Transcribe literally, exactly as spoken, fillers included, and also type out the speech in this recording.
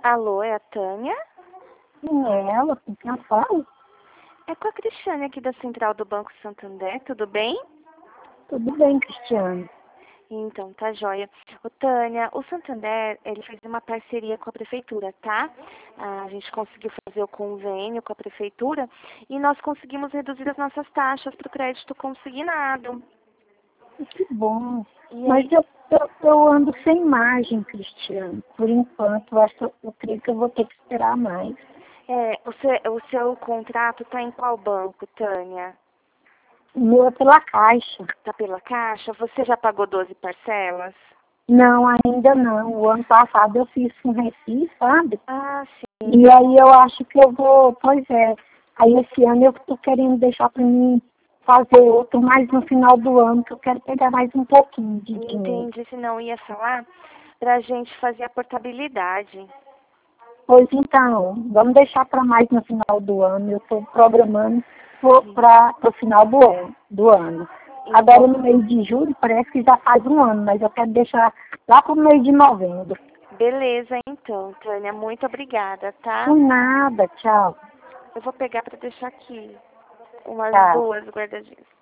Alô, é a Tânia? Quem é ela? Com quem eu falo? É com a Cristiane aqui da Central do Banco Santander, tudo bem? Tudo bem, Cristiane. Então, tá joia. Ô, Tânia, o Santander, ele fez uma parceria com a prefeitura, tá? A gente conseguiu fazer o convênio com a prefeitura e nós conseguimos reduzir as nossas taxas para o crédito consignado. Que bom. E Mas aí, eu, eu, eu ando sem margem, Cristiane. Por enquanto, eu, acho, que eu, eu creio que eu vou ter que esperar mais. é, o, seu, o seu contrato tá em qual banco, Tânia? O meu é pela Caixa. Tá pela Caixa? Você já pagou doze parcelas? Não, ainda não. O ano passado eu fiz com Recife, sabe? Ah, sim. E aí eu acho que eu vou, pois é. Aí esse ano eu tô querendo deixar para mim fazer outro mais no final do ano, que eu quero pegar mais um pouquinho de dinheiro. Entendi, se não ia falar pra gente fazer a portabilidade. Pois então, vamos deixar para mais no final do ano. Eu estou programando para o final do ano, do ano. Agora no mês de julho parece que já faz um ano, mas eu quero deixar lá para o mês de novembro. Beleza, então, Tânia, muito obrigada, tá? Por nada, tchau. Eu vou pegar pra deixar aqui umas Tá. duas guardadinhas.